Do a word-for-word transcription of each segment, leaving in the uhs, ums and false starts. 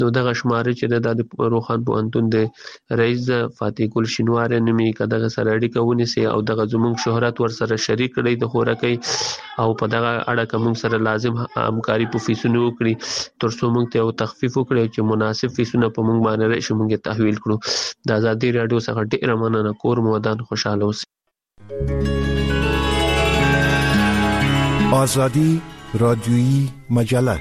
نو دغه شمارې چې د روخان پوهنتون د رئیس فاتح ګل شینواری نومي کداغه سره اړیکه ونیسي او دغه زموږ شهرت ور سره شریک کړي د خورکې او په دغه اړه کوم سره لازم همکاري په فیسونو وکړي تر څو موږ ته تخفیف وکړي چې مناسب فیسونه په موږ باندې راشي موږ تحویل کړو د ازادي رادیو څخه ډیره مننه کور مودان خوشاله اوسئ. آزادی رادیویی مجله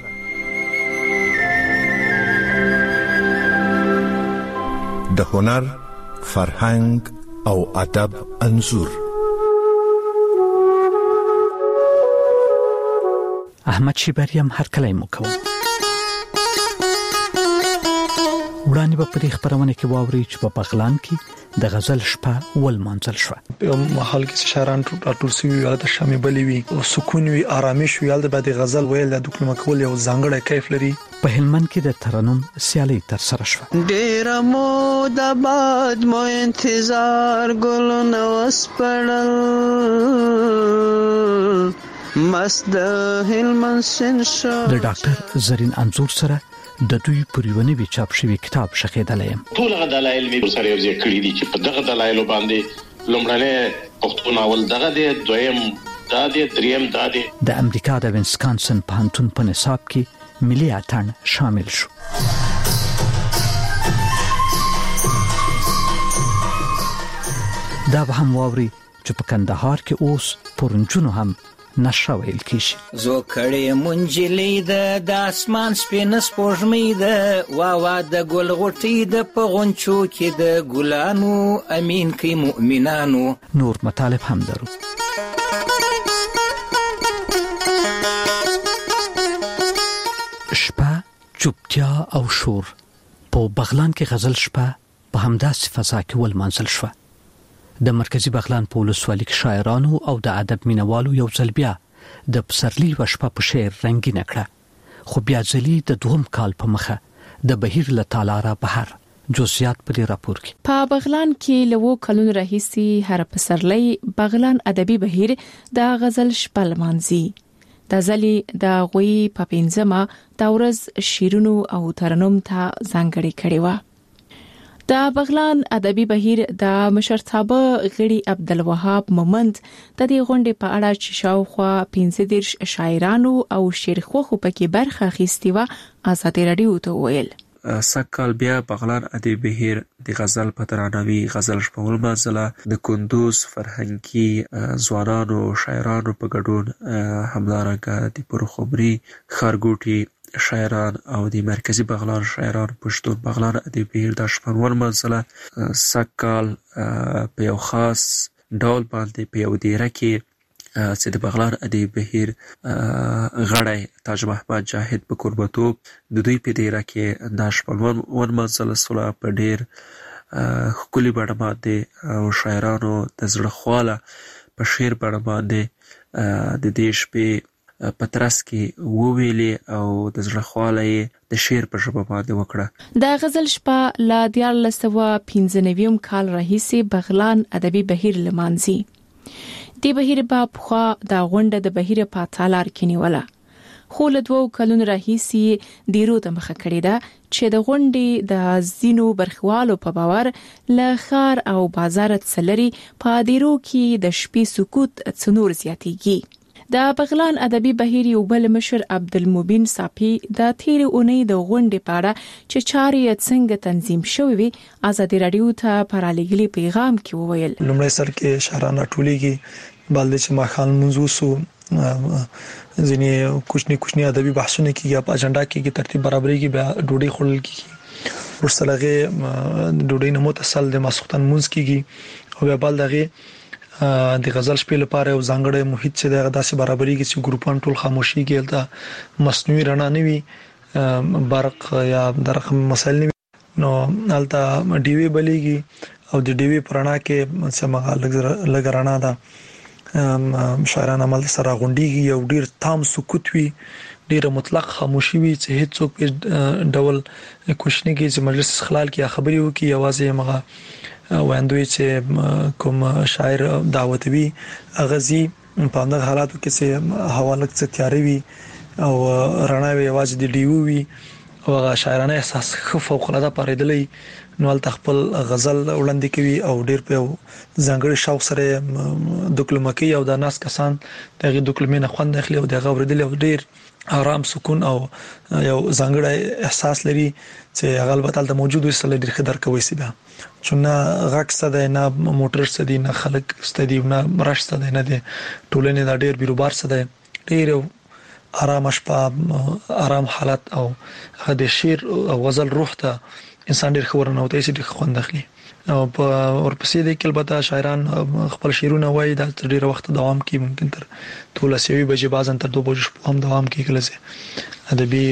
د هنر، فرهنګ او ادب انځور. احمد شیبریم هر کله مو کوم وړاندې په پرې خبرونه کې واوري چې په بغلان کې د غزل شپه ول منځل شو. په محل کې شهران ټول سوي یا د شامي بلی وي او سکون وي آرامش وي ال د بعد غزل ویل د کلمه کول یو ځانګړی کیف لري. په هلمند کې د ترنم سیالي تر سره شو. ډیر مو د باد مو انتظار ګل نو وسپړل مست د هلمند سنشا د ډاکټر زرین انزور سره د دوی پریونی وی چاپ شوی کتاب شخیدلیم. ټول غ دلایل می سره یو ځای کړی دي چې په دغه دلایل باندې لومړنی پښتو ناول دغه دی، دویم دا دی، دریم دا دی. د امریکا د وینسکانسن پوهنتون په نصاب کې ملي اتن شامل شو. دا به هم واوري چې په کندهار کې اوس پرنجونو هم نشه ویل کیږي. زو کړي منجلې د د اسمان سپین سپوږمۍ د وا وا د ګل غټي د پغونچو کې د ګلانو امین کې مؤمنانو. نور مطالب هم درو. شپه، چوپتیا او شور. په بغلان کې غزل شپه په همداسې فضا کې ول منځل شو. د مرکزی بغلان په ولسوالۍ کې شاعرانو او د ادب مینوالو یو ځل بیا د پسرلی وشپه په شعر رنگین کړه. خو بیا ځلی د دوهم کال په مخه د بهیر له تالاره بهر جزئیات په راپور کې. په بغلان کې لوو کلون رئیسي هر پسرلی بغلان ادبي بهیر د غزل شپه لمانځي. د ځلی د غوي په پنځمه د ورځ شیرونو او ترنم ته ځانګړي کړي و. د بغلان ادبي بهیر د مشرتابه غړي عبدالوهاب مومند د دې غونډې په اړه چې شاوخوا پنځه دیرش شاعرانو او شعرخوخو پکې برخه اخیستې و ازادي رادیو ته ویل. سکهال بیا بغلان ادبي بهیر د غزل په ترانوي غزل شپه ولمانځله. د کندوز فرهنګي ځوانانو شاعرانو په ګډون همدارنګه د پرخمري ښارګوټي شاعران او د مرکزی بغلان شاعران پښتون بغلان ادبي بهیر د شپه ولمانځله. سکهال په یو خاص ډول باندې په یو دیره کې چې د بغلان ادبي بهیر غړی تاج محمد جاهد په قربتوب د دوی په دیره کې د شپه ولمانځله سوله په ډیر ښکلي بڼه باندې او شاعرانو د زړه خواله په شعر بڼه باندې د دې شپې په ترڅ کې وویلې او د زړه خواله یې د شعر په ژبه باندې وکړه. د غزل شپه له دیارلس سوه پنځه نوي کال راهیسې بغلان ادبي بهیر لمانځي. د بهیر په خوا د غونډه د بهیر په تالار کې نیوله. خو له دوو کلونو راهیسې دیرو ته مخه کړې ده چې د غونډې د زینو برخوالو په باور له ښار او بازار څلري په دیرو کې د شپې سکوت څنور زیاتېږي. د بغلان ادبي بهیر یو بل مشر عبدالمبین صافي د تیر اونۍ د غونډې په اړه چې چارې څنګه تنظیم شوې وي ازادي رادیو ته پرالېږلي پیغام کې وویل. لومړی سر کې شهران ټولېږي بلد چې ماخان منځوسو ځینې کوچني کوچني ادبي بحثونه کیږي په اجنډا کې ترتیب برابرېږي بیا ډوډۍ خورل کیږي ورسره ډوډۍ نه متصل د ماسختن منځ کیږي او بیا بل دغه د غزل شپې لپاره یو ځانګړی محیط چې دغه داسې برابرېږي چې ګروپان ټول خاموشي کې الته مصنوعي رڼا نه وي برق یا درخه مسایل نه وي نو الته ډیوی بلیږي او د ډیوی پرانا کې سمغه لګ رڼا ده شاعران عمل سره غونډيږي یو ډیر تام سکوت وي ډیر مطلق خاموشي وي چې هیڅوک په ډول کوښښ نه کوي چې مجلس خلال کې خبري وکړي یوازې مغه وایندوی چې کوم شاعر دعوتوي غزي په اندر حالاتو کې چې حواله څه تیاری وي او رڼا وي واجب دی ډیو وي او شاعرانه احساس فوق العاده پاریدلې نو خپل غزل وړاندې کوي او ډیر په ځانګړي شوق سره د کلمکي او د ناس کسان دغه د کلمې خوند اخلي او دغه ورېدل او ډیر آرام سکون او یو ځانګړی احساس لري چې هغه البته د موجودو سره ډیر خدای کوي سي به چونه غاک ستده نه موټر ستدي نه خلک ستدي نه مرش ستدي نه دي ټولنې د ډیر بیروبار ستده ډیر آرام شپه آرام حالت او د شعر او غزل روح ته انسان ډیر خبرونه وته چې ډیر خوند اخلي او په ورپسې د کلبته شاعران خپل شعرونه وایي د ډیر وخت دوام کوي ممکن تر ټول سوي بجې بازن تر دوه بجې هم دوام کوي کله چې ادبي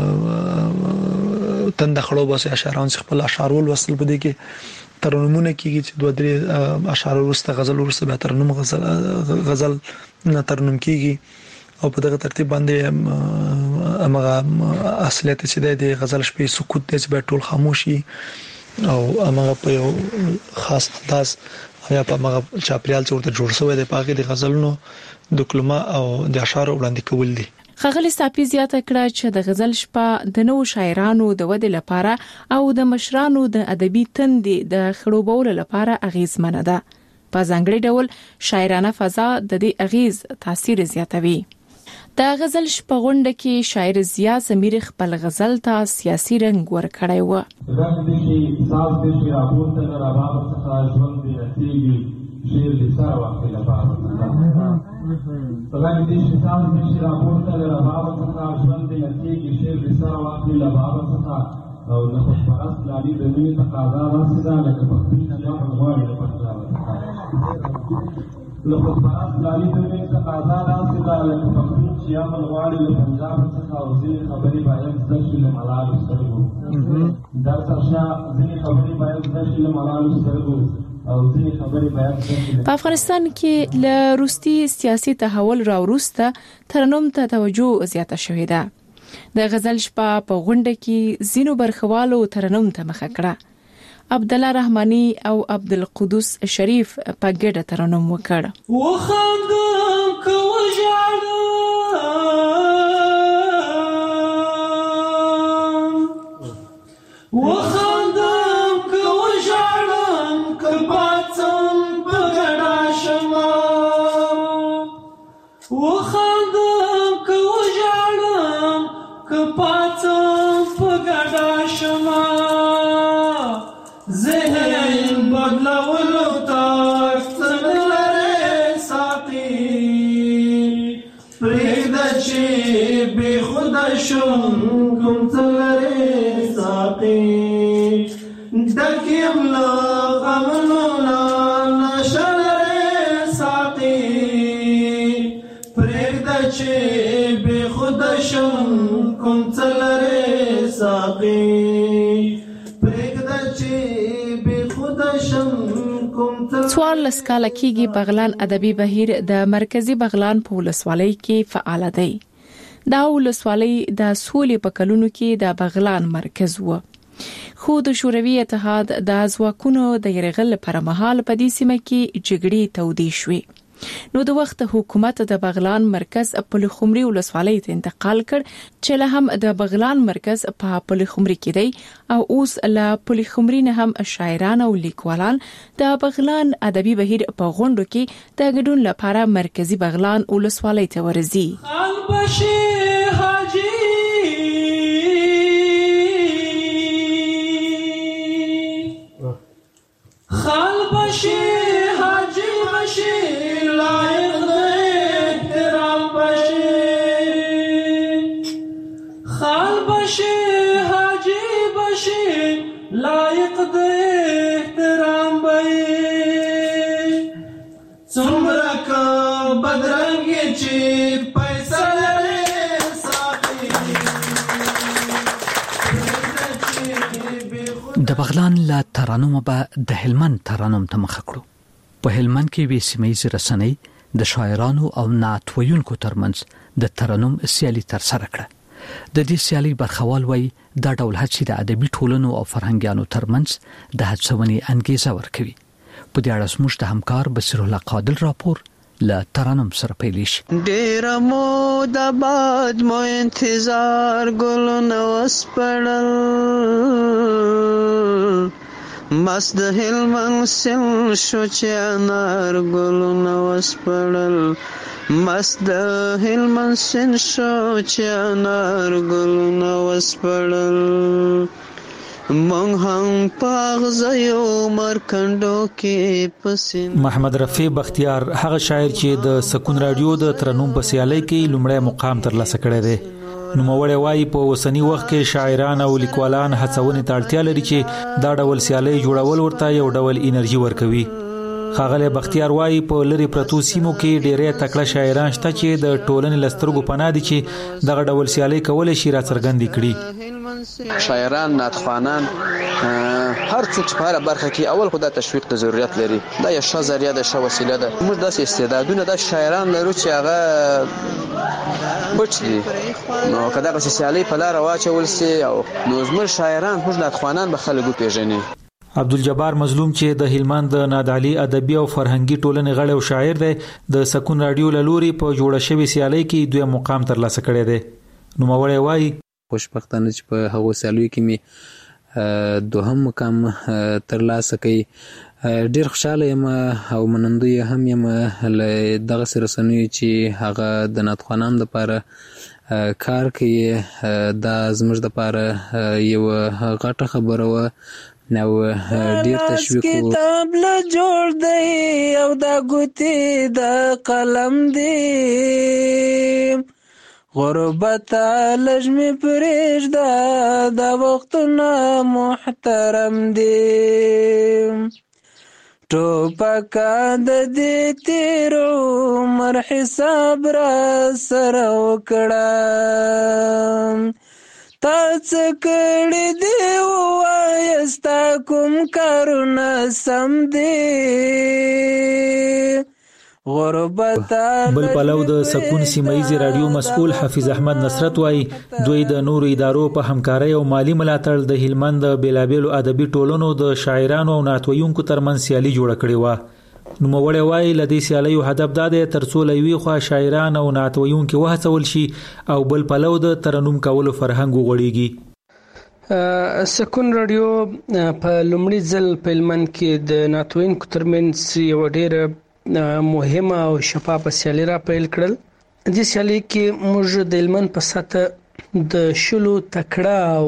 تند خړو بس شاعران خپل اشعار ول وصل بده کې ترنمونه کیږي چې دوه درې اشعار ورسته غزل ورسته به ترنم غزل غزل نه ترنم کیږي او په دغه ترتیب باندې امغه اصلیت چې د غزل شپې سکوت د چې ټول خاموشي او امغه په یو خاص انداز یا په امغه چاپریال څورته جوړ شوی د پاګه د غزلونو د کلمه او د اشعار وړاندې کول دي. خغلی صافي زیاته کړه چې د غزل شپه د نو شاعرانو د ودې لپاره او د مشرانو د ادبي تندې د خړوبولو لپاره اغیزمنه ده. په ځانګړي ډول شاعرانه فضا د دې اغیز تاثیر زیاتوي. د غزل شپه غونډه کې شاعر ضیا سمیر خپل غزل ته سیاسي رنګ ورکړی و. دا د شي ساز د شي راپورته نه راوړل څخه ژوند دی نتیږي شعر د سره وخت لپاره دا د شي ساز د شي راپورته نه راوړل څخه ژوند دی نتیږي شعر د سره وخت لپاره څخه او د خوشبخت لالي د دې تقاضا راسره لکه په دې چې په غوړې د پښتو لکه پراس لالي د دې تقاضا راسره لکه په دې چې عمل غواړي د پنجاب څخه او ځینې خبرې باید د شل ملالو سره در څرشا ځینې خبرې باید د شل ملالو سره او ځینې خبرې باید په افغانستان کې له روسي سیاسي تحول راوروسته ترنم ته توجه زیاته شوې ده. د غزل شپه په غونډه کې زینو برخوالو ترنم ته مخه کړه. عبد الله رحماني او عبد القدوس شریف په ګډه ترنم وکړ. وخندم کو ژړم وخندم کو ژړم کباتم په ګډا شمه وخندم کو ژړم کباتم په ګډا شمه ذهن بدلولو تاک څنګه ساتي پرېږده چې بې خوده شم کوم څنګه ساتي ډک یم له غمونو نه نشه لرې ساتي پرېږده چې بې خوده شم کوم څنګه ساتي څوار لسکاله کېږي بغلان ادبي بهیر د مرکزی بغلان په ولسوالۍ کې فعال دی. دا ولسوالۍ د سولې په کلونو کې د بغلان مرکز و. خو د شوروي اتحاد د ځواکونو د یرغل پر مهال په دې سیمه کې جګړې تودې شوې. نو د وخت حکومت د بغلان مرکز په خمري ولسوالۍ ته انتقال کړ چې له هم د بغلان مرکز په پل خمري کې دی او اوس له پل خمري نه هم شاعران او لیکوالان د بغلان ادبي بهیر په غونډو کې د ګډون لپاره مرکزی بغلان ولسوالۍ ته ورځي. د بغلان لا ترانم به د هلمند ترانم ته مخ کړو. په هلمند کې وی سیمایي رسنۍ د شاعرانو او نعت ویونکو ترمنځ د ترانم سیالي تر سره کړه. د دې سیالي برخوال وی د ډول هڅې د ادبي ټولنو او فرهنګیانو ترمنځ د هڅونې انګیزه ورکوي. په دې اړه زموږ د همکار بصیر الله قادل راپور لا ترانم سره پیل شي. ډیر مو د باد مو انتظار ګلونه وسپړل مست د هلمند سیند شو چې انار ګلونه وسپړل مست د هلمند سیند شو چې انار ګلونه وسپړل مونږ هم پاغزیو مرکندو کې پسین. محمد رفیع بختیار هغه شاعر چې د سکون رادیو د ترنم په سیالۍ کې لومړی مقام ترلاسه کړی دی. نوموړی وایي په اوسني وخت کې شاعران او لیکوالان هڅونې ته اړتیا لري چې دا ډول سیالۍ جوړول ورته یو ډول انرژي ورکوي. ښاغلی بختیار وایي په لرې پرتو سیمو کې ډېری تکړه شاعران شته چې د ټولنې له سترګو پناه دي چې دغه ډول سیالۍ کولی شي راڅرګندې کړي. شاعران، نعتخوانان، هر څوک چې په هره برخه کې اول خو دا تشویق ته ضرورت لري. دا یو ښه ذریعه ده، ښه وسیله ده. موږ داسې استعدادونه داسې شاعران لرو چې هغه بچ دي، نو که دغسې سیالۍ په لاره واچول سي او نو زموږ شاعران موږ نعتخوانان به خلک وپېژني. عبدالجبار مظلوم چې د هلمند د نادعلي ادبي او فرهنګي ټولنې غړی او شاعر دی، د سکون رادیو له لوري په جوړه شوې سیالۍ کې دویم مقام ترلاسه کړی دی. نوموړی وایي خوشبختانه چې په هغو سیالیو کې مې دوهم مقام ترلاسه کړی. ډېر خوشحاله یم او منندوی هم یم له دغسې رسنیو چې هغه د نعتخوانانو دپاره کار کوي. دا زموږ دپاره یوه غټه خبره وه او ډېر تشویق و. کتاب له جوړ دی او دا ګوتې د قلم دی غربت لږ مې پرېږده دا وختونه محترم دی ټوپکه د دې تېر عمر حساب را سره وکړه تا څه کړي دي ووایه ستا کوم کارونه سم دي. بل پلو د سکون سیمایي رادیو مسؤل حفیظ احمد نصرت وایي دوی د نورو ادارو په همکارۍ او مالی ملاتړ د هلمند د بیلابیلو ادبي ټولنو د شاعرانو او نعتویونکو ترمنځ سیالي جوړه کړې وه. نوموړی وایي له دې سیالیو هدف دا دی ترڅو له یوې خوا شاعران او نعتویونکي وهڅول شي او بل پلو د ترنم کولو فرهنګ وغوړېږي. سکون رادیو په لومړي ځل په هلمند کې د نعتویونکو ترمنځ یوه ډېره مهمه او شفافه سیالي را پیل کړل. دې سیالي کې موږ د هلمند په سطحه د شلو تکړه او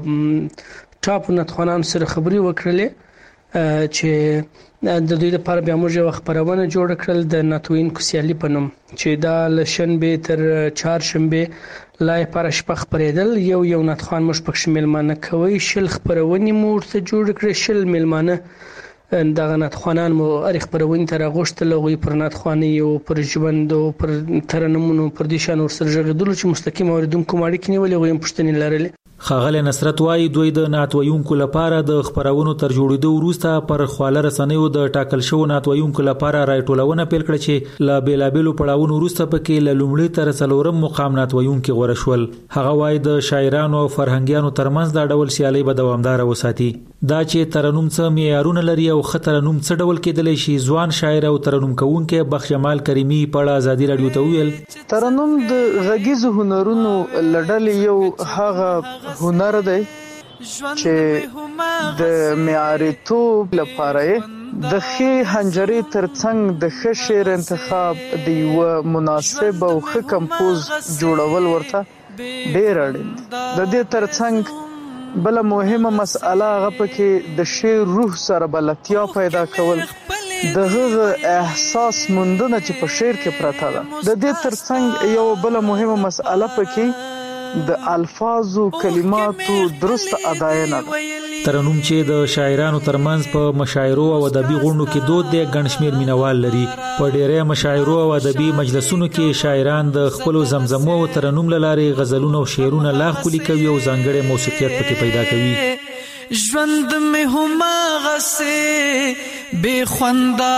ټاپ نعتخوانانو سره خبرې وکړلې چې د دوی لپاره بیا موږ یو خبرونه جوړ کړل د نعتویونکو سیالي په نوم چې دا له شنبې تر چهارشنبې لا پر شپه خبرېدل. یو یو نعتخوان موږ پکښې میلمانه کوي. شل خبرونې مو ورته جوړ کړې. شل میلمانه دغه نعتخوانان مو هرې خپرونې ته راغوښتل. هغوی پر نعتخوانۍ او پر ژوند او پر ترنمونو پر دې شیانو ورسره غږېدلو چې مستقیم اورېدونکو مو اړیکې نیولې. هغوی هم پوښتنې لرلې. ښاغلی نصرت وایي دوی د نعتویونکو لپاره د خپرونو تر جوړېدو وروسته پر خواله رسنیو د ټاکل شوو نعتویونکو لپاره راټولونه پیل کړه چې له بېلابېلو پړاوونو وروسته پکې له لومړي تر څلورم مقام نعتویونکي غوره شول. هغه وایي د شاعرانو او فرهنګیانو ترمنځ دا ډول سیالۍ به دوامداره وساتي. دا چې ترنم څه معیارونه لري او ښه ترنم څه ډول کېدلی شي ځوان شاعر او ترنم کوونکی بخش جمال کریمي په اړه ازادي راډیو ته وویل ترنم د غږیزو هنرونو له ډلې یو هغه هنر دی چې د معیاریتوب لپاره د ښې حنجرې ترڅنګ د ښه شعر انتخاب د یوه مناسب او ښه کمپوز جوړول ورته ډېر اړین دی. د دې ترڅنګ بله مهمه مسئله هغه پکې د شعر روح سره بلدتیا پیدا کول د هغه احساس موندنه چې په شعر کې پرته ده. د دې ترڅنګ یو بله مهمه مسئله پکې د الفاظو کلماتو درست اداینه ده. ترنم چې د شاعرانو ترمنځ په مشاعرو او ادبي غونډو کې دود دی ګڼ شمېر مینوال لري. په ډېری مشاعرو او ادبي مجلسونو کې شاعران د خپلو زمزمو او ترنم له لارې غزلونه او شعرونه لا ښکلي کوي او ځانګړی موسیقیت پکې پیدا کوي. ژوند مې هماغسې بې خونده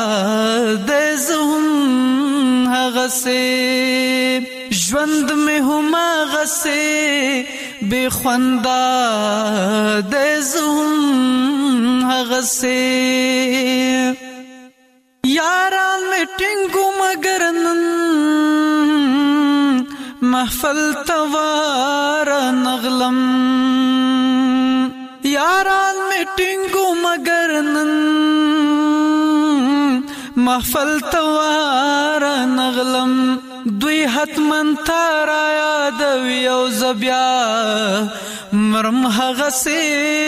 دی زه هم هغسې ژوند مې هماغسې بې خونده دی زه هم هغسې یاران مې ټینګ محفل توار نغلم یاران میټینګو مگر نن محفل توار نغلم دوی حتمن تارا یاد یو زبیا مرم هغه سي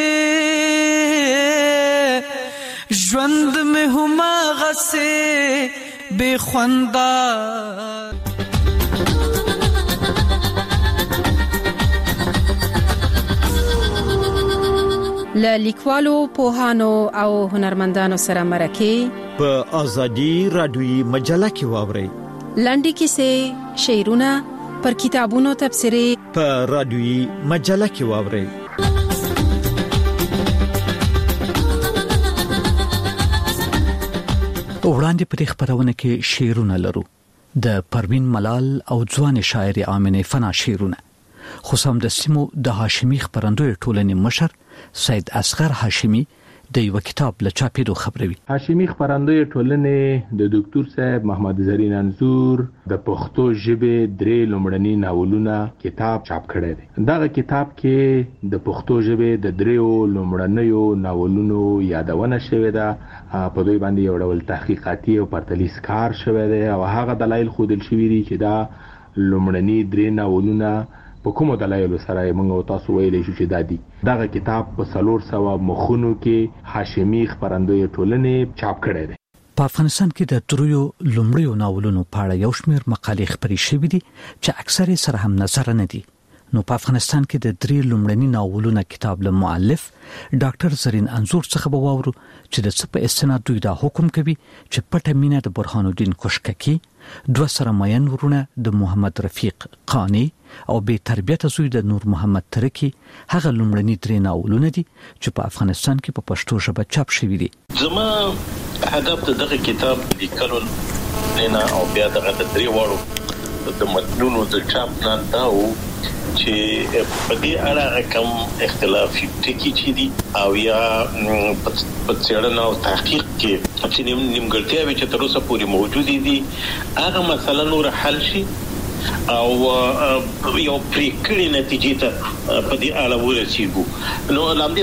ژوند مې هما غسه بے خواندا ل لیکوالو پوهانو او هنرمندانو سره مرکه په ازادي رادیوي مجله کې واوري لنډي کیسې شعرونه پر کتابونو تبصرې په رادیوي مجله کې واوري وړاندې په خبرونه کې شعرونه لرو د پروین ملال او ځوان شاعر آمنه فنا شعرونه خو سم د سیمو د هاشمي خبرندوی ټولنې مشر سید اصغر هاشمي د یو کتاب له چاپېدو خبروي. هاشمي خبرندوی ټولنې د ډاکټر صاحب محمد زرین انزور د پښتو ژبې درې لومړني ناولونه کتاب چاپ کړی دی. دا کتاب کې د پښتو ژبې د دریو لومړنیو ناولونو یادونه شوې ده. په دوی باندې یو ډول تحقیقاتي او پرتلیس کار شوی دی او هغه دلایل خودل شوی دي چې دا لومړني درې ناولونه په کومو دلایلو سره موږ تاسو ویلې شو چې دادی دغه کتاب په څلور سوه مخونو کې هاشمي خبرندوی ټولنې چاپ کړی دی. په افغانستان کې د تریو لومړیو ناولونو په اړه یو شمېر مقالې خبرې شوې دي چې اکثره سره هم نظر نه دي. نو په افغانستان کې د درې لومړني ناولونو کتاب له مؤلف ډاکټر زرین انزور څخه به واورو چې د څه په استناد دوی دا حکم کوي چې پټه مینه د برهان الدین کوشککی دوه سره ماین ورونه د محمد رفیق قانی او به تربیته زوی د نور محمد ترکی هغه لومړني درې ناولونه دي چې په افغانستان کې په پښتو ژبه چاپ شوي دي. زما هدف دغه کتاب لیکلو نه او بیا دغه درې وړو د متنونو د چاپ نه داو چې په دې اړه کوم اختلافي ټکي چې دي او یا په څېړنه او تحقیق کې چې نیمګړتیاوې چې تر اوسه پورې موجودې دي هغه مسله نور حل شي او یو پریکړې نتیجې ته په دې اړه ورسیږو. نو لاندې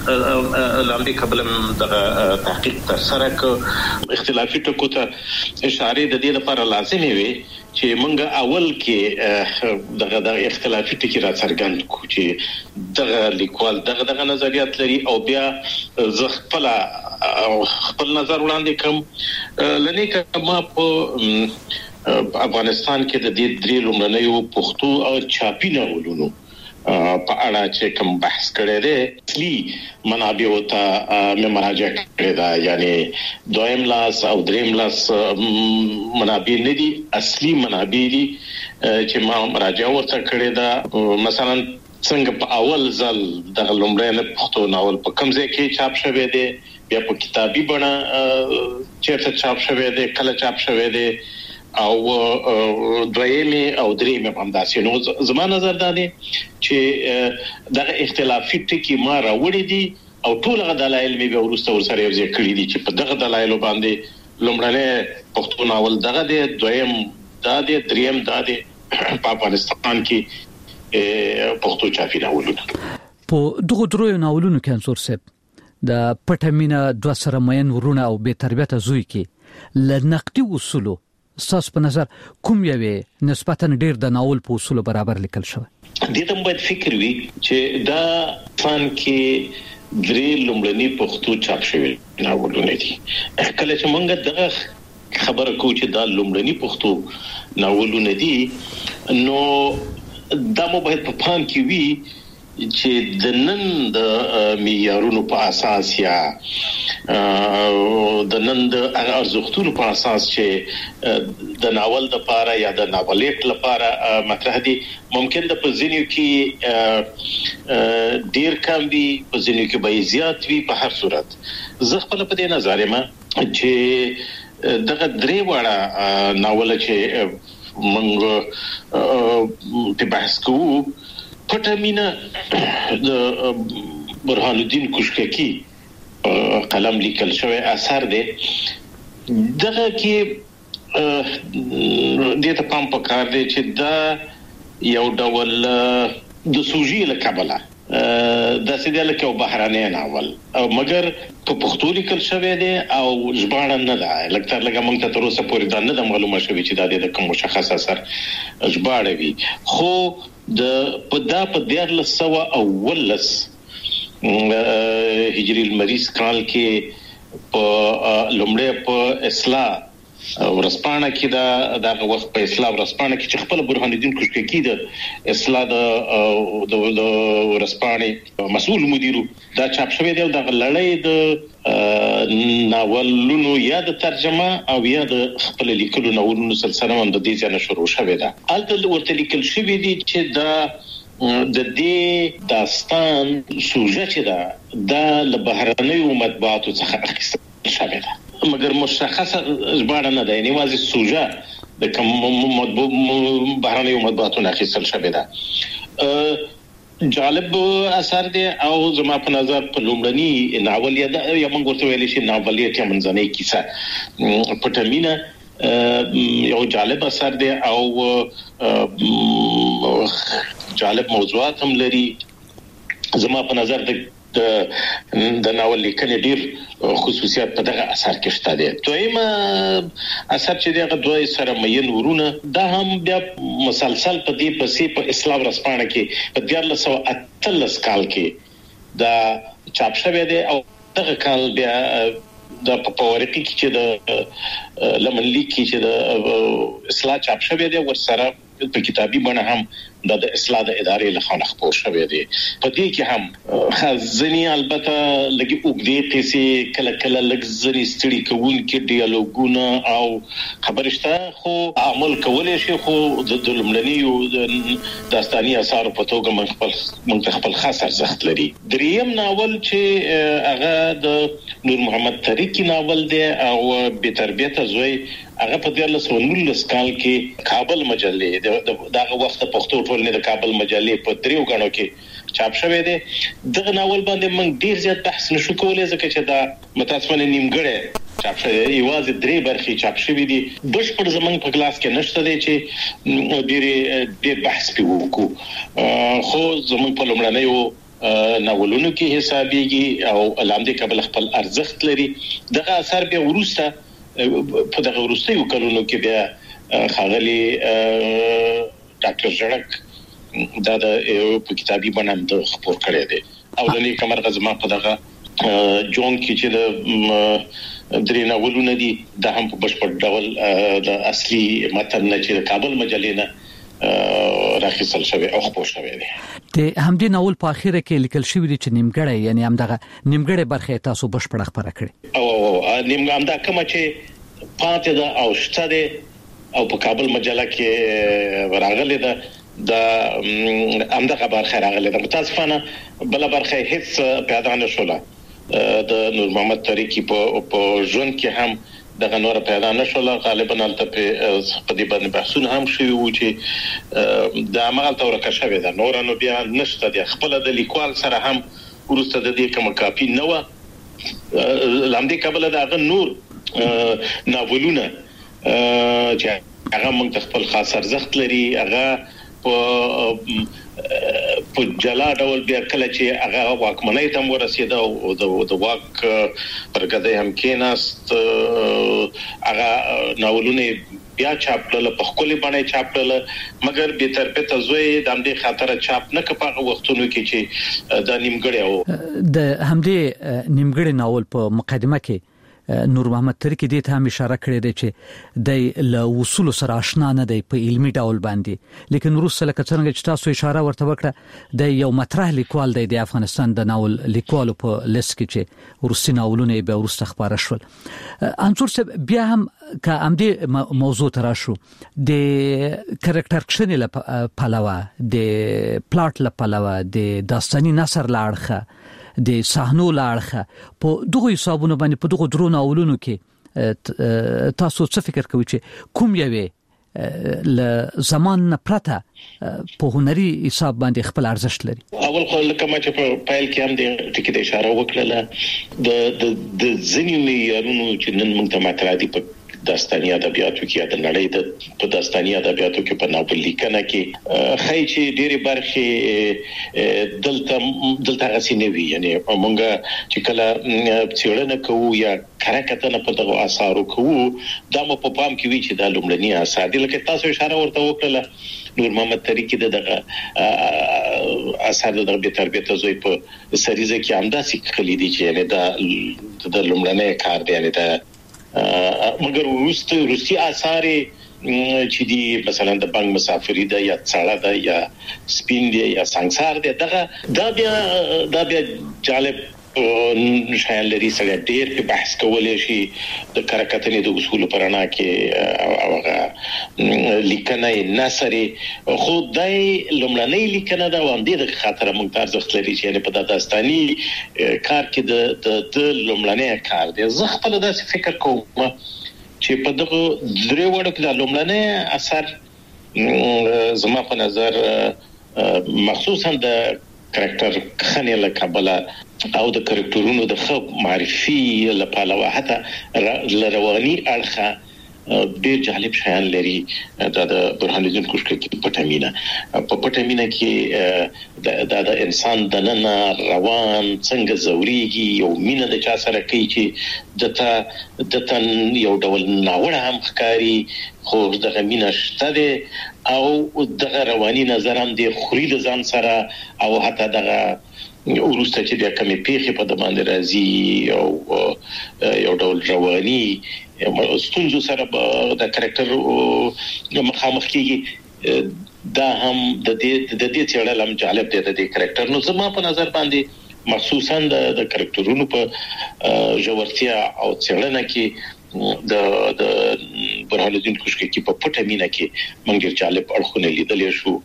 لاندې قبل د تحقیق تر سره ک اختلافي ټکو ته اشاره د دې لپاره لازمي وي چې موږ اول کې دغه د اختلافي ټکی را څرګند کو چې دغه لیکوال دغه دغه نظریات لري او بیا زه خپل خپل نظر وړاندې کوم. لنی کما په افغانستان کې د دې درې لومړنیو پښتو او چاپی ناولونو په اړه چې کوم بحث کړی دی اصلي منابع او ته مراجعه کړې ده، یعنی دویم لاس او دریم لاس منابع نه دي، اصلي منابع دي چې ما مراجعه ورته کړې ده. مثلا څنګه په اول ځل د لومړنی پښتو ناول په کوم ځای کې چاپ شوی دی، بیا په کتابي بڼه چیرته چاپ شوی دی، کله چاپ شوی دی او دویمه او دریمه هم داسې. نو زما نظر دا دی چې دغه اختلافي ټکي ما راوړي دي او ټول غ دلایل مې به ورسته ورسره یو ځای کړی دي چې په دغه دلایلو باندې لومړنی پښتو ناول دغه دی، دویم دا دی، دریم دا دی. په افغانستان کې پښتو چاپی ناولونه په دغه درو ناولونو کې انصور صاحب د پټه مینه دوه سره مین ورونه او به تربیته زوی کې لنقدي اصولو ساس په نظر کوم یوې نسبتاً ډیر د ناول په اصول برابر لیکل شوی؟ دې ته باید فکر وي چې دا فن کې درې لومړني پښتو چاپ شوی ناولونه دي. کله چې موږ دغه خبره کوو چې دا لومړني پښتو ناولونه دي، نو دا مو باید په پام کې وي چې د نن د معیارونو په اساس یا د نن د ارزښتونو په اساس چې د ناول د لپاره یا د ناولېټ لپاره مطرح دي، ممکن د پزینیو کې ډیر کم وي، پزینیو کې به زیات وي. په هر صورت زه خپل په دې نظر یم چې دغه درې وړه ناول چې موږ په بحث کوو، پټه مینه د برهان الدین کوشککی قلم لیکل شوی اثر دی. دغه کې د ته پام پکار دی چې دا یو ډول د سوژي له کابله د سیدل کې بهرانه ناول او مګر په پښتو لیکل شوی دی او ژباړه نه ده لکه لکه موږ ته تر اوسه پورې دا نه معلومه شوی چې دا د کوم مشخص اثر ژباړه وي خو د په دا په دیار لسو او ولس هجری المریض کال کې په لومړی په اصلاح ورسپانه کې دا دغه وخت په اصلاح ورسپانه کې چې خپل برهان الدین کوشکی د اصلاح د ورسپانه مسؤل مدیرو دا چاپ شوی دی د لړۍ د ناولونو یا د ترجمه او یا د خپل لیکلو ناولونو سلسله هم د دې ځنه شروع شوی ده الته ورته لیکل شوی دی چې دا د دې داستان سوژه چې دا د بهرنیو مطبوعاتو څخه اخیستل شوی ده مګر مشخصه ژباړه نه ده یعنی واځي سوژه د کوم مطبوع بهرنیو مطبوعاتو اخیستل شوی ده جالب اثر دی او زما په نظر په لومړني ناول یا د یا موږ ورته ویل شي ناولیت یا منځنۍ کیسه پټمینه یو جالب اثر دی او جالب موضوعات هم لري زما په نظر د د ناول لیکنې ډیر خصوصیات په دغه اثر کې شته دي دویمه اثر چې دغه دوی سره مین ورونه دا هم بیا مسلسل په دې پسې په اسلام رسپانه کې په دیارلس سوه اتلس کال کې دا چاپ شوی دی او دغه کال بیا د په ورقي کې چې د لمن لیک کې چې د اصلاح چاپ شوی دی ورسره په کتابي بڼه هم د اصلاح د ادارې له خوا خپور شوی دی په دې کې هم خزنی البته لګي وګړي قصې کله کله لګزري ستړي کوون کې ډیالوګونه او خبرشته خو عمل کولای شي خو د لمړنیو داستاني اثار په توګه من خپل منتخب خاص ارزښت لري دریم ناول چې هغه د نور محمد طریقی ناول دی او به تربیته زوی هغه په دیارلس سوه نولس کال کې کابل مجلې دغه وخت پښتو ټولنې د کابل مجلې په دریو غاڼو کې چاپ شوی دی دغه ناول باندې موږ ډیر زیات بحث نشو کولای ځکه چې دا متاسفانه نیمګړی چاپ شوی دی یوازې درې برخې چاپ شوی دي بشپړ زمونږ په کلاس کې نشته دی چې ډیر ډیر بحث پیو وکړو خو زمونږ په لومړنیو ناولونو کې حسابيږي او لامدې قبل خپل ارزښت لري دغه اثر به ورسته په دغه ورستیو کلونو کې بیا خاغلی ډاکټر جړک دا د په کتابي بڼه د خپور کړی دی او لنی کمر غزما په دغه جون کې چې د درې ناولونه دي د هم په بشپړ ډول د اصلي متن نه چې د کابل مجلې نه راخیستل شوی او خپور شوی دی د همدې ناول په اخیره کې لیکل شوی دی چې نیمګړی یعنی هم دغه نیمګړی برخه تاسو بشپړ خبره کړې او نیمګړی هم دا کوم چې پاتې ده او شته ده او په کابل مجله کې راغلی ده د همدغه برخه راغلی ده متاسفانه بل برخه هیڅ پیدا نه شوله د نور محمد طریقی په په ژوند کې هم دغه نور پیدا نشول غالبا البته په دې باندې بحثونه هم شوي وو چې د عمل تورکه شوی ده نور نو بیا نشته د خپل د لیکوال سره هم ورسته د دې کوم کاپی نه و لاندې قبل دغه نور ناولونه چې هغه موږ خپل خاص ارزښت لري هغه په په جلا ډول بیا کله چې هغه واکمنۍ ته ورسېده او د واک پرګدې هم کېناست هغه ناولونه بیا چاپ کړل په خپل باندې چاپ کړل مګر به تر په تزوی د همدې خاطر چاپ نه کپاغه وختونو کې چې د نیمګړی او د همدې نیمګړی ناول په مقدمه کې نور محمد طریقی دې ته هم اشاره کړې ده چې د له وصول سره آشنا نه دی په علمي ډول باندې لیکن روسه لکه څنګه چې تاسو اشاره ورته وکړه د یو مطرح لیکوال دی د افغانستان د ناول لیکوالو په لیست کې چې روسي ناولونه به ورسته خبره شول انصور صاحب بیا هم که همدې موضوع تراشو د کریکټر کشن له پلوه د پلاټ له پلوه د داستاني نثر لاړخه د صحنو لاړخه په دغه حسابونو باندې په دغه درو ناولونو کې تاسو څه فکر کوئ چې کوم یوې ل زمان پرته په هنري حساب باندې خپل ارزښت لري اول خو لکه ما چې په پایل کې هم د ټکی د اشاره وکړه د د د ځینې معیارونو چې نن موږ ته مطرح دي په داستاني ادبیاتو کې د نړۍ د په داستاني ادبیاتو کې په ناول لیکنه کې خای چې ډېری برخې دلته دلته غسینوي یعنی مونږه چې کله څېړنه کوو یا کارکتنه په دغه آثارو کوو دا مو په پام کې وی چې د لومړني آثار د لکه تاسو اشاره ورته وکړه نور محمد طریقې دغه آثار دغه به تربیت زوی په سریزه کې همداسې خلی دي چې یعنی دا د لومړنۍ کار دی یعنی دا مګر روسي روسي آثار چې دی مثلا د بنګ مسافری ده یا څاړه ده یا سپین دی یا سنگسار دی دغه دا بیا دا بیا جالب شایل لري سره ډیر په بحث کولای شي د کارکتنې د اصول پرانا کې اوغه لیکنه نثري خدای لمړنۍ لیکنه دا وندې د خاطر مونږ ځخت لري چې په داستاني کار کې د د لمړنۍ کار دی زه خپل داسې فکر کوم چې په دغه درې وړو کې د لمړنۍ اثر زما په نظر مخصوصا د کریکټر خنه لکبله او د کریکټرونو د خب معرفي لپاره حتی لرواني اړخه ډېر جالب شیان لري دا د برهان الدین کوشکي په پټامینه په پټامینه کې دا د انسان د نن روان څنګه زوريږي یو مینه د چا سره کوي چې دته دته یو ډول ناوړه هم ښکاری خو دغه مینه شته او دغه رواني نظر هم د خوري د ځان سره او حتی دغه ورسته چې د کمی پیخي په د باندې راځي او یو ډول رواني ستونزو سره د کریکټر مخامخ کیږي دا هم د دې د دې څېړل هم جالب دی د دې کریکټر نو زما په نظر باندې مخصوصا د کریکټرونو په جوړتیا او څېړنه کې د د برهان الدین کوشکي په پټه مینه کې منګر جالب اړخونه لیدل شو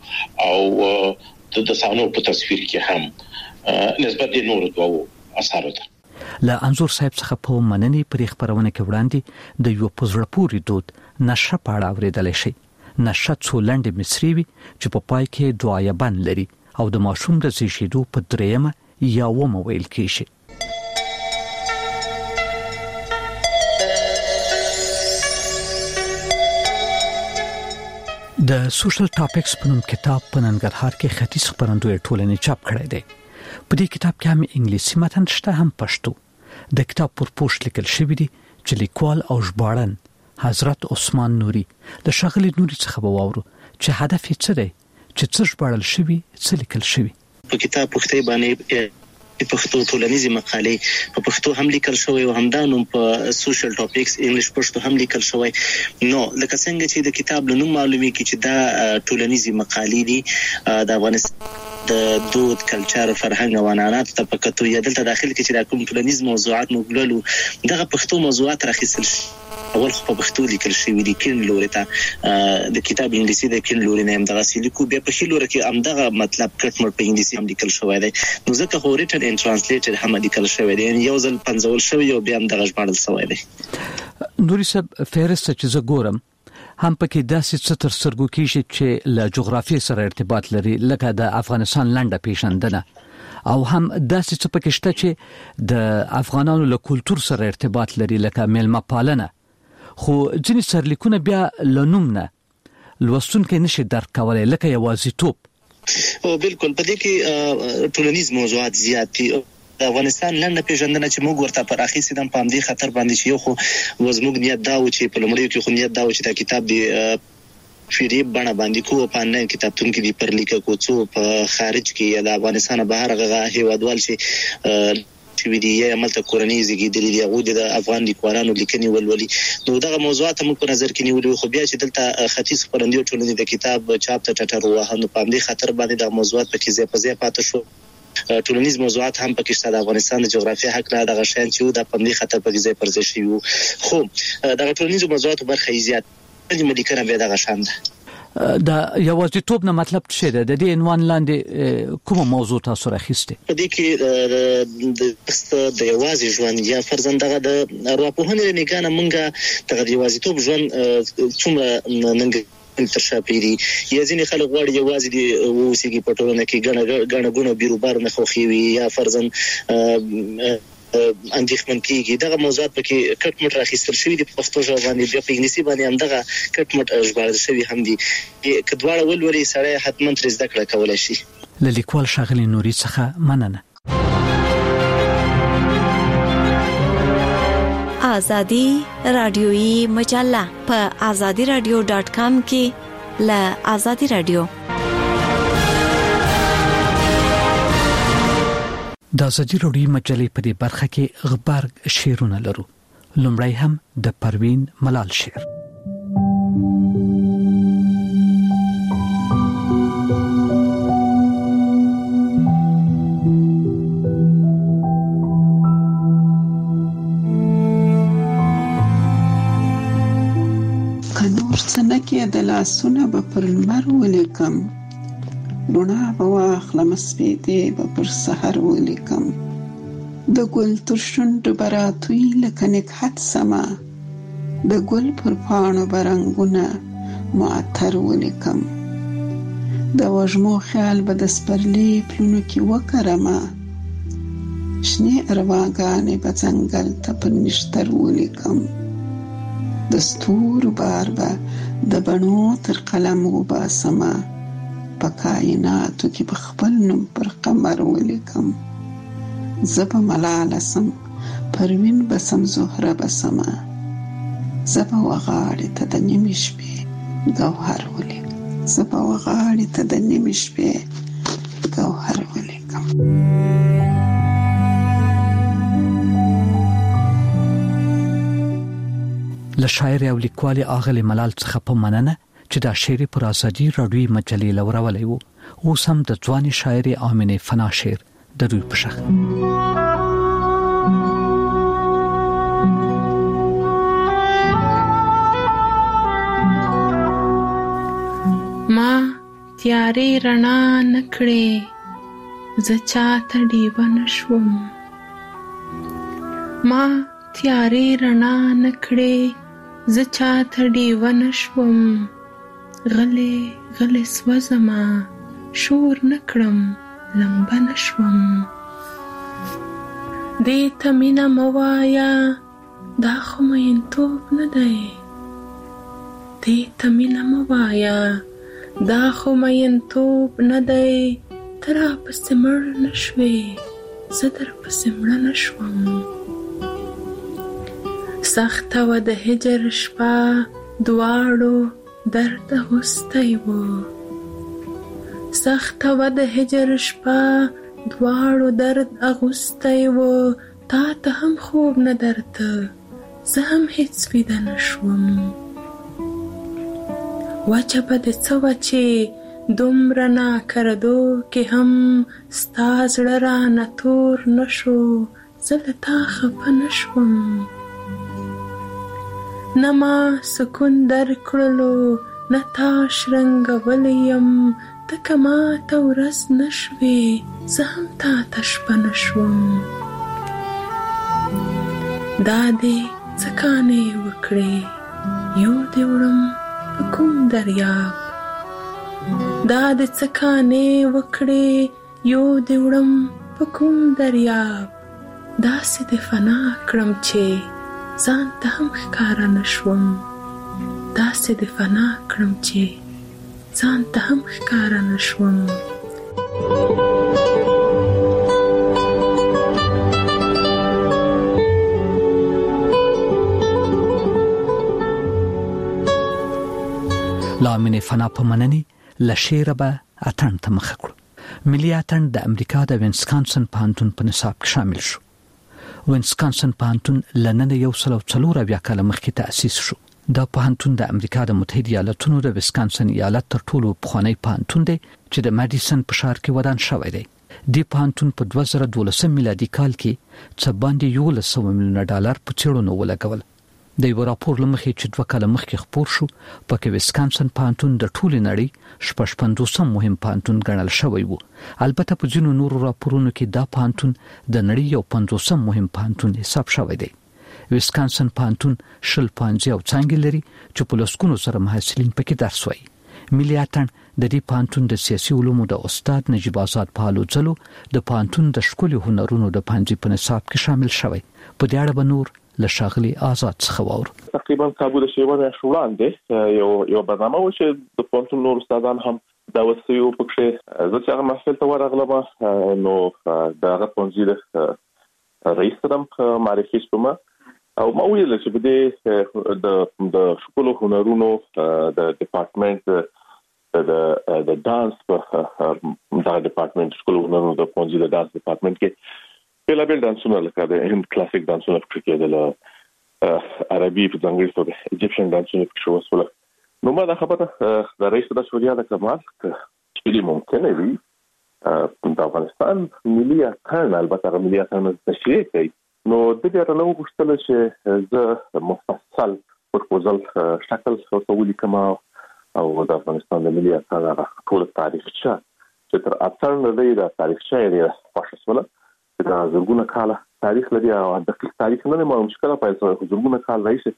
او د سانو په تصویر کې هم نسبت د نور دوو اثارو ته له انزور صاحب څخه په مننې پرې خبرونه کې وړاندې د یو پزړه پوری دود نشه پاړه اوریدل شي نشه څو لنډ مصری وي چې په پای کې دعایبان لري او د ماشوم د زیږیدو په دریمه یا ومه ویل کیږي د سوشل ټاپکس په نوم کتاب په ننګرهار کې ختیځ خبرندوی ټولنې چاپ کړی دی په دې کتاب کې هم انګلیسي متن شته هم پښتو د کتاب پر پوسټ لیکل شوی دی چې لیکوال او ژباړن حضرت عثمان نوري د شغلي نوري څخه وواورو چې هدف یې څه دی چې څه ژباړل شوی څه لیکل شوی په کتاب پښتو باندې پښتو ټولنیزه مقالې په پښتو هم لیکل شوی او همدا نوم په سوشل ټاپکس انګلیش پښتو هم لیکل شوی نو لکه څنګه چې د کتاب له نوم معلومي کی چې دا ټولنیزه مقالې دي د افغانستان د دود کلچر فرهنګ او عنعنات ته پکتو یا دلته داخل کې چې د کوم ټولنیز موضوعات موږ دغه پښتو موضوعات راخیستل اول خو په پښتو لیکل شوی دي کین لوري ته د کتاب انګلیسي د کین لوري نه هم دغه سلیکو به په خلوره کې هم دغه مطلب کټ مر په انګلیسي هم لیکل شوی دی نو ځکه خو ریټن ان ترانسلیټر هم لیکل شوی دی یو ځل پنځول شوی او بیا هم دغه ژباړل شوی دی نوري صاحب فهرست چې زه ګورم هم پکې داسې څه تر سترګو کېږي چې له جغرافیې سره ارتباط لري لکه د افغانستان لنډه پیژندنه او هم داسې څه پکې شته چې د افغانانو له کلچر سره ارتباط لري لکه میلمه پالنه خو ځینې سرلیکونه بیا لنوم نه لوستونکي نشي درک کولای لکه یوازیتوب او بالکل په دې کې ټولنیز موضوعات زیات دي د افغانستان لنډه پیژندنه چې موږ ورته پر اخی سیدم پام دي خطر باندې چې یو خو وزموږ نیت دا و چې په لمړیو کې خو نیت دا و چې دا کتاب دی فریب بڼه باندې کوو په انلاین کتابتون کې دی پر لیکه کو څو په خارج کې د افغانستان بهر غږه هیوادوال شي چې وی دی عملته کورنۍ زیږیدلې دی هغه د افغان لیکوالانو لیکنې ولولي نو دغه موضوعات موږ په نظر کې نیولې خو بیا چې دلته ختیځ خبرندوی ټولنې د کتاب چاپ ته ټټر وهنه په دې خطر باندې د موضوعات په کې ځای په ځای پاتې شو ټولنیز موضوعات هم پکې شته د افغانستان د جغرافیه حق نه د غشن چې د پندې خطر په ځای پر ځای شي خو د ټولنیز موضوعات برخه زیات د مدیکره به د غشن دا یوازیتوب نه مطلب څه دی د دې عنوان لاندې کومه موضوع تاسو راخیسته په دې کې د د یوازې ژوند یا فرزندغه د ارواپوهنې نگاه مونږه د یوازیتوب ژوند څومره ننګ تر شاپيري یا ځینې خلک غواړي یوازې دی اوسېږي په ټولنه کې ګڼه ګڼه ګڼه بیروبار نه خوخي وي یا فرزند اندېښمن کیږي. دغه موضوعات پکې کټ مټ راخیستل شوی دي په پښتو ژبه باندې، بیا په انګلیسي باندې هم دغه کټ مټ ژباړل شوی هم دي. کډوال ولوري سره حتمن تر زده کړه کولای شي. لیکوال ښاغلي نوري څخه مننه. آزادی رادیویی مجله په آزادی رادیو ډاٹ کام کې ل آزادی رادیو. د آزادی رادیویی مجلې په دې برخه کې غبرګ شعرونه لرو. لومړی هم د پروین ملال شعر. کنور څنګه د لاسونه به پر لمر ولیکم، روڼا به واخلم سپېدې به پر سحر ولیکم، د ګل تر شونډو به راتوی لکه نګهت سمه، د ګل پر پاڼو به رنګونه معطر ولیکم، د وږمو خیال به د سپرلي پلونو کې وکرمه، شنې ارواګانې به ځنګل ته پر نښتر ولیکم، د ستورو بار به د بڼو تر قلم وباسمه، په کائناتو کې به خپل نوم پر قمر ولیکم، زه به ملاله سم پروین به سم زهره به سمه، زه به وغاړې ته د نیمې شپې ګوهر ولیکم، زه به وغاړې ته د نیمې شپې ګوهر ولیکم. له شاعر او لیکوال اغلې ملال څخه په مننه چې دا شعر پر آزادی رادیویی مجلې لورولې وو. اوس هم د ځواني شاعر آمنه فنا شعر د روی په شخ. ما تیارې رڼا نکړې زه چاته ډیوه نشوم، ما تیارې رڼا نکړې زه چاته ډیوه نشوم، غلې غلې سوځما شور نکړم لمبه نشوم، دې ته مینه مه وایه دا خو مینتوب نه دی، دې ته مینه مه وایه دا خو مینتوب نه دی، ته راپسې مړ نشوې زه درپسې مړه نشوم، سخته وه د هجر شپه دواړو درد اغوستی و، سخته وه د هجر شپه دواړو درد اغوستی و، تا ته هم خوب نه درته زه هم هیڅ ویده نشوم، وجه به د څه وه چې دومره ناکردو کې هم ستا زړه رانه تور نشو، زه له تا خفه نشوم، نه ما سکون در کړلو نه تا شرنګولی یم، ته که ما ته ورځ نشوې زه هم تا ته شپه نشوم، دا دې څه کانې وکړې یو دې وړم په کوم دریاب، دا دې څه کانې وکړې یو دې وړم په کوم دریاب، داسې دې فنا کړم چې ځان ته هم ښکاره نشوم، داسې دې فنا کړم چې ځان ته هم ښکاره نشوم. لامین فنا په مننې له شعره به اتڼ ته مخه کړو. ملي اتڼ د امریکا د وینسکانسن پوهنتون په نصاب کې شامل شو. وینسکانسن پوهنتون لنن یو سل او څلور اویا کاله مخکې تأسیس شو. دا پوهنتون د امریکا د متحده ایالاتونو د ویسکانسن ایالت تر ټولو پخوانی پوهنتون دی چې د ماډیسن په ښار کې ودان شوی دی. دی پوهنتون په دوه زره دولس میلادي کال کې څه باندې یو سل میلیونه ډالر په څېړنو ولګول. د یو راپور لمخې چې دوه کاله مخکې خپور شو، پکې ویسکانسن پوهنتون د ټولې نړۍ شپږ پنځوسم مهم پوهنتون ګڼل شوی وو. البته په ځینو نورو راپورونو کې دا پوهنتون د نړۍ یو پنځوسم مهم پوهنتون حساب شوی دی. ویسکانسن پوهنتون شل پوهنځي او څانګې لري چې په لسګونو سره محصلین پکې درس وايي. ملي اتن د دې پانتون د سیاسي علومو د استاد نجیب آزاد پالوځلو د پانتون د شکل هنرونو د پنځه په نصاب کې شامل شوی. په دې اړه به نور له شاغلي آزاد څخه واور. تقریبا کابو د شیوه شولان دی یو یو برنامه و چې د پانتون نور استادان هم دا وسیو پکې زه چې هغه محفل ته ورغلم نو دا هغه پونځي رئیس ترم معرفي شوم او ما ویل چې په دې د د شکل هنرونو د ډپارټمنټ د د دانس په دا ډپارټمنټ شکل هنرونو د پونځي د دانس ډپارټمنټ کې بلا بل دانسونه لکه د هند کلاسیک دانسونه کې د عربي په ځانګړي توګه ایجپشن دانسونه کې شو وسوله. نو ما دا خبره د رئیس د شوریا د کمال چې دې ممکنه وي د افغانستان ملي اتن البته ملي اتن تشریح کوي. نو د دې اړه نو غوښتل چې زه مفصل پروپوزل شکل وسولې کما او د افغانستان د ملي اتن ټول تاریخچه چې تر اتن د دې تاریخچه یې پښسوله دا زرګونه کاله تاریخ لري او د تاریخ نه مو مشکله پیدا شوه. زرګونه کال راځي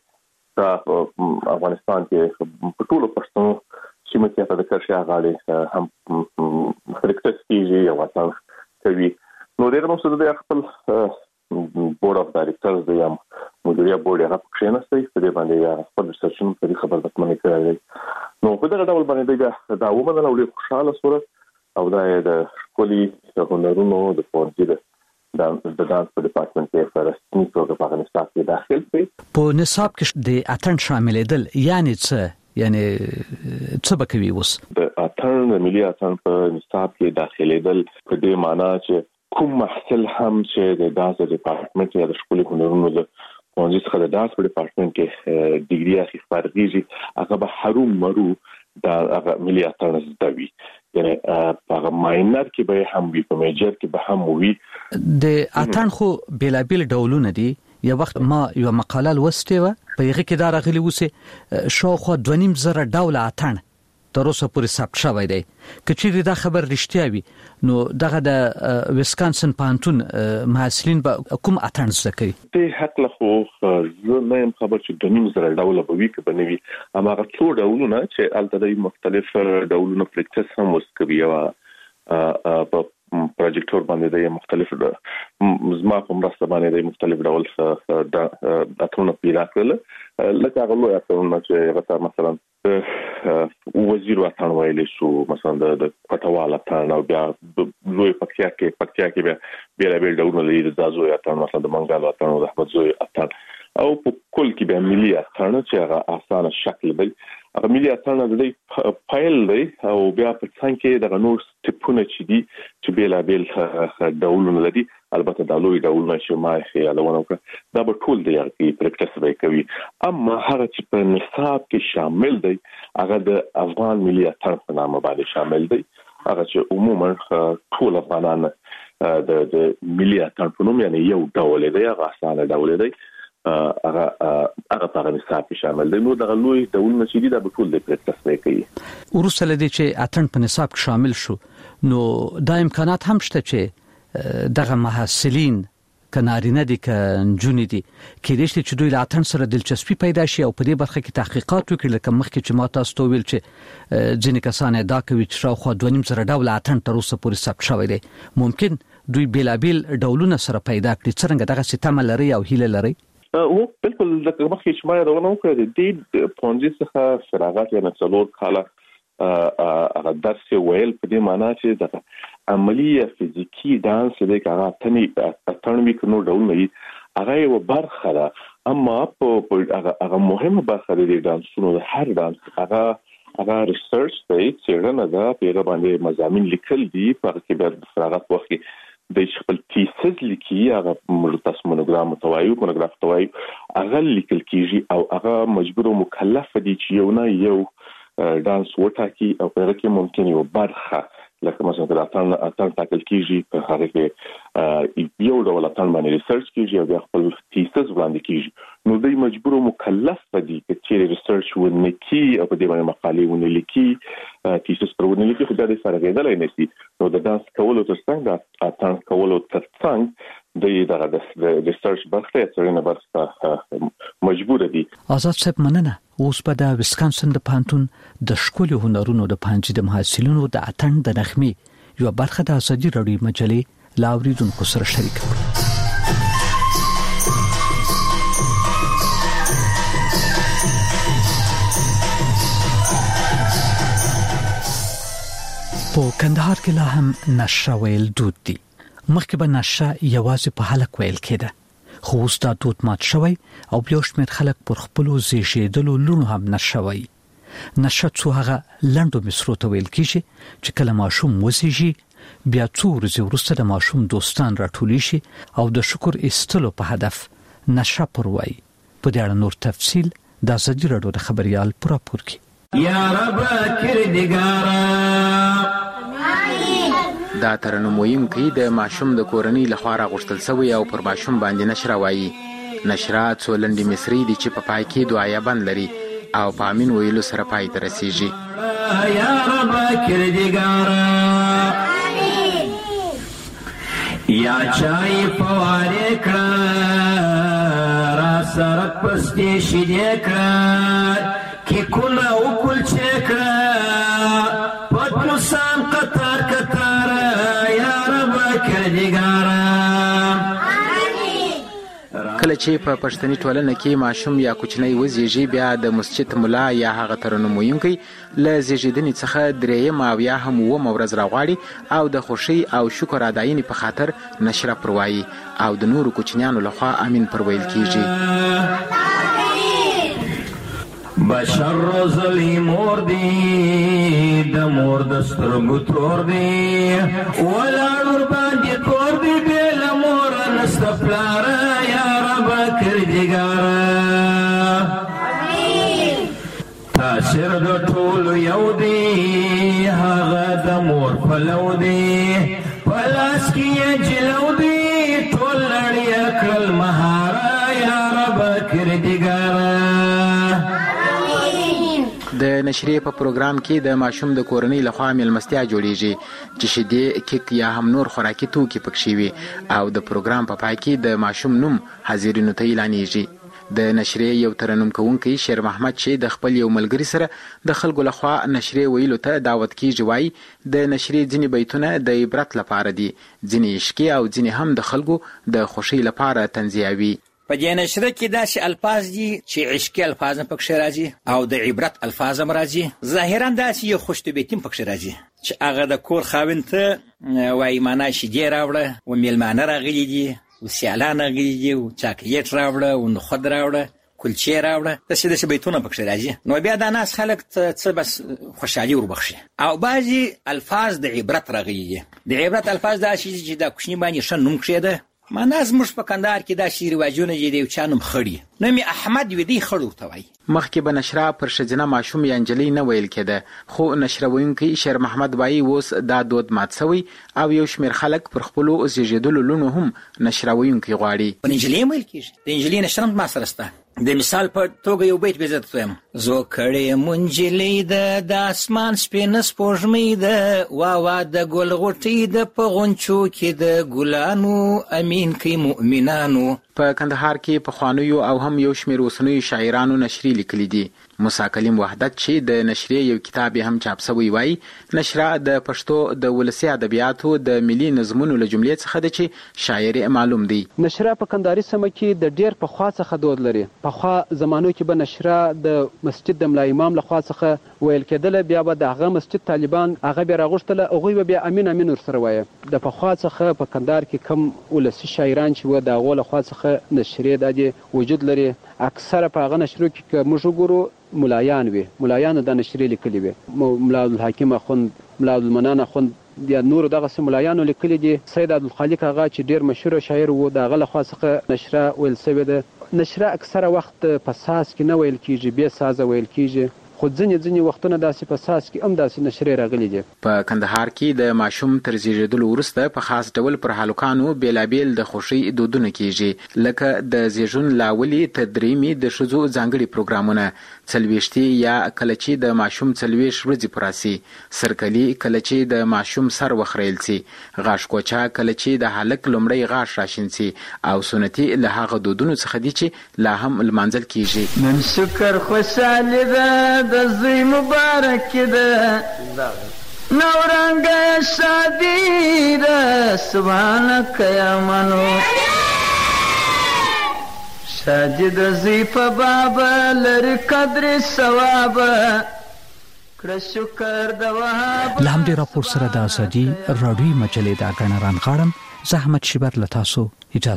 د افغانستان کې په ټولو پښتنو چې مکه ته د کرشي غاړي هم خلکت کیږي او وطن کوي. نو ډېر نو څه د خپل بورډ اف ډایریکټرز د یم مدیریت بورډ هغه پښینه سي په دې باندې یا خپل ریسرچ په دې خبر درته کوي. نو په دغه ډول باندې دا ومنل او خوشاله سره او دا د شکولي هنرونو د پونځي د د دانس په ډپارټمنټ کې فرستنی توګه په افغانستان کې داخل شي. په نصاب کې د اتن شاملېدل یعنی څه یعنی څه بکوي اوس د اتن ملي اتن په نصاب کې داخلېدل په دې معنی چې کوم محصل هم چې د دانس ډپارټمنټ یا د شکولي هنرونو د پونځي څخه د دانس په ډپارټمنټ کې ډیګري اخی فرغیږي هغه به حروم مرو د ملي اتن زدوي یعنی په ماینر کې به هم وي په میجر کې به هم وي. د اتن خو بلابل ډولونه دي. یو وخت ما یو مقاله لوستې و په هغه کې دا راغلی و چې شاوخوا دوه نیم زره ډول اتن تر اوسه پورې ثبت شوی دی. کچېری دا خبر رښتیا وي نو دغه د ویسکانسن پانتون محصلین به کوم اتن زده کوي؟ د حق له خو زه نه يم خبر چې د نیم زره ډول به وي که بنوي اما هغه څو ډولونه چې البته د مختلف ډولونو پریکټس هم وسکوي او په پروجیکټور باندې د مختلف زما په مرسته باندې د مختلف ډول د اترونو پیدا کړل لکه هغه لوی اترونه چې هغه مثلا وزیر وطن ویل شو مثلا د پټوال اتن او بیا لوی پکتیا کې پکتیا کې بیا بیل بیل ډولونه لري د زازو اتن مثلا د منګال اتن او د احمد زوی اتن او په کل کې بیا ملي اتن چې هغه اسانه شکل دی هغه ملي اتن د فایل دی او بیا په څنګه کې د نور سټپونه چې دي چې بیل بیل ډولونه لري البته د لوی ډولونه چې ما خیالونه وکړه دا به ټول دی چې پریکټس به کوي. اما هغه چې په نصاب کې شامل دی هغه د افغان ملي اتن په نامه باندې شامل دی هغه چې عموما ټول افغانان د د ملي اتن په نوم یعنی یو ډول دی هغه اسانه ډول دی هغه هغه په نصاب کې شامل دی. نو د لوی ډولونه چې دي دا به ټول دی پریکټس به کوي. ورسره لدی چې اتن په نصاب کې شامل شو نو دا امکانات هم شته چې دغه محصلین کنارینه دي کنجونې دي کې دې چې دوی له اتن سره دلچسپي پیدا شي او په دې برخه کې تحقیقات وکړي لکه مخکې چې ما تاسو ته ویل چې ځینې کسان دا کوي چې شاوخوا دوه نیم زره ډول اتن تر اوسه پورې ثبت شوی دی. ممکن دوی بلابل ډولونه سره پیدا کړي. څنګه دغه سیستم لري او هیله لري؟ او بالکل د مخکې چې ما راونه وکړه د پونځي څخه فراغت یا څلور کاله هغه درس ویل په دې معنی چې د عملی فزیکی دانس د هغه اتنی اتنوي کنو ډول نه هغه یو برخه ده اما په هغه مهمه برخه د دانسونو د هر دانس هغه هغه ریسرچ دی چې نه ده په باندې مضامین لیکل دي په کې د فراغت وخت د خپل تیسز لیکي هغه مرتبط مونوګرام توایو مونوګراف توایو هغه لیکل کیږي او هغه مجبور او مکلف دي چې یو نه یو دانس وټاکي او په هغه کې ممکن یو برخه لکه مثلا د اتن اتن تاکل کیږي په هغه کې یو ډول اتن باندې ریسرچ کیږي او بیا خپل تیسز وړاندې کیږي نو دوی مجبور او مکلف دي چې ریسرچ ونه کی او په دې باندې مقالې ونه لیکي تیسز پر ونه لیکي خو دا د فرغېدل نه سي نو د دانس کولو تر څنګ د اتن کولو تر څنګ د د ریسرچ برخه څرنګه برخه مجبور دي. آزاد صاحب مننه اوس په د ویسکانسن د پانتون د شکولو هنرونو د پانځي د محصلینو د اتن د نغمې یو برخه د ازادي راډیو مجلې لاوریدونکو سره شریک کړه. په کندهار کې لا هم نشه ویل دود دي. مخکې به نشه یوازې په حلق ویل کېده، خو اوس دا دود مات شوی او بیا شمېر خلک پر خپلو زیږېدلو لوڼو هم نشه وایي. نشه څو هغه لنډو مصرو ته ویل کېږي چې کله ماشوم وزېږي بیا څو ورځې وروسته د ماشوم دوستان راټولی شي او د شکر ایستلو په هدف نشه پر وایي. په دې اړه نور تفصیل د ازادي راډیو د خبریال په راپور کې. یا رب کردګارا دا ترنم ویونکی د ماشوم د کورنۍ لخوا راغوښتل شوی او پر ماشوم باندې نشره وایي. نشره څو لنډې مصري دي چې په پای کې دعایه بند لري او په امین ویلو سره پای ته رسیږي. یا رب کردګارا یا چای فواره کړه را سره پستې شیدې کړه کې کله وکول چې کړه پتلوسان قطار قطار یا رب کردګارا. کله چې په پښتني ټولنه کې ماشوم یا کوچنی وزېږي بیا د مسجد مولا یا هغه ترنم ویونکی له زېږېدنې څخه درېیم او یا هم اوومه ورځ راغواړي او د خوښۍ او شکر اداینې په خاطر نشره پر وایي او د نورو کوچنیانو لخوا امین پر ویل کیږي. بشر روزلی مور دی د مور د سترګو تور دی ولاړ باندې کور دی بېله موره نسته پلاره یا رب کردګارا. تاثیر د ټولو یو دی هغه د مور پلو دی په لاس کې یې جلو دی ټول لړیا کړل مهاره یا رب کردګارا. د نشریې په پروګرام کې د ماشوم د کورنۍ لخوا میلمستیا جوړیږي چې شیدې، کیک یا هم نور خوراکي توکي پکې وي او د پروګرام په پای کې د ماشوم نوم حاضرینو ته اعلانېږي. د نشریې یو ترنم کوونکی شیر محمد چې د خپل یو ملګري سره د خلکو لخوا نشریې ویلو ته دعوت کیږي وایي د نشریې ځینې بیتونه د عبرت لپاره دي، ځینې عشقي او ځینې هم د خلکو د خوښۍ لپاره تنزیهوي. په دې نشره کې داسې الفاظ دي چې عشقي الفاظ هم پکښې راځي او د عبرت الفاظ هم راځي. ظاهرا داسې یو خوشطبیعتي هم پکښې راځي چې هغه د کور خاوند ته وایي معنا شیدې راوړه و میلمانه راغلي دي و سیالان راغلي دي و چاکلیټ راوړه و نخود راوړه کلچې راوړه، داسې داسې بیتونه پکښې راځي. نو بیا دا ناس خلک څه بس خوشحالي وربخښي. او بعضې الفاظ د عبرت راغلي دي. د عبرت الفاظ داسې دي چې دا کوچني باندې ښه نوم کښېده. معنا زموږ په کندهار کې داسې رواجونه دي د یو چا نوم خړي نوم یې احمد وي دی خړ ورته وایي. مخکې به نشره پر ښځینه ماشوم یا نجلۍ نه ویل کېده، خو نشره ویونکی شیر محمد وایي اوس دا دود مات شوی او یو شمېر خلک پر خپلو زېږېدلو لوڼو هم نشره ویونکی غواړي. په نجلۍ هم ویل کېږي. د نجلۍ نشره هم ما سره شته. د مثال په توګه یو بیت به زه درته وایم: زو کړې منجلۍ ده د اسمان سپینه سپوږمۍ ده، وا وا د ګل غوټۍ ده په غونچو کې د ګلانو، امین کوي مؤمنانو. په کندهار کې پخوانیو او هم یو شمېر اوسنیو شاعرانو نشرې لیکلي دي. موسی کلیم وحدت چې د نشرې یو کتاب هم چاپ شوی وایي نشره د پښتو د ولسي ادبیاتو د ملي نظمونو له جملې څخه ده چې شاعري معلوم دی. نشره په کندهاري سیمه کې د ډېر پخوا څخه دود لري. پخوا زمانو کې به نشره د مسجد د ملا امام لخوا څخه ویل کېدله، بیا به د هغه مسجد طالبان هغه بیا راغوښتله، هغوی به بیا امین امین ورسره وایه. د پخوا څخه په کندهار کې کم ولسي شاعران چې وه د هغو لخوا څخه نشرې دا دې وجود لري. اکثره په هغه نشرو کې که موږ وګورو ملایان وي، ملایانو دا نشرې لیکلي وي. ملا عبدالحکیم اخوند، ملا عبدالمنان اخوند یا نورو دغسې ملایانو لیکلي دي. سید عبدالخالق هغه چې ډېر مشهوره شاعر و د هغه لخوا څخه نشره ویل سوې ده. نشره اکثره وخت په ساز کې نه ویل کېږي، بې سازه ویل کېږي، خو ځینې ځینې وختونه داسې په ساز کې هم داسې نشرې راغلي دي. په کندهار کې د ماشوم تر زیږېدلو وروسته په خاص ډول پر هلکانو بېلابېل د خوښۍ دودونه کېږي، لکه د زیږون له اولې تر درېیمې د ښځو ځانګړي پروګرامونه. څلويشتي یا کله چې د ماشوم څلويش ورځې پراسي، سرکلي کله چې د ماشوم سر وخریل سي، غاښ کوچا کله چې د هلک لومړی غاښ راشین سي، او سنتي له هغه دودونو څخه دي چې لا هم لمانځل کیږي. نن شکر خوشاله ده د زوی مبارک ده، نورنګ شادي ده سبحانك یا منو، شادي د زوی په باب لري قدر ثواب، کړه شکر د وهاب. له همدې راپور سره د ازادي راډیوي مجلې د اګنران غاړم زحمت شیبر لتاسو اجازه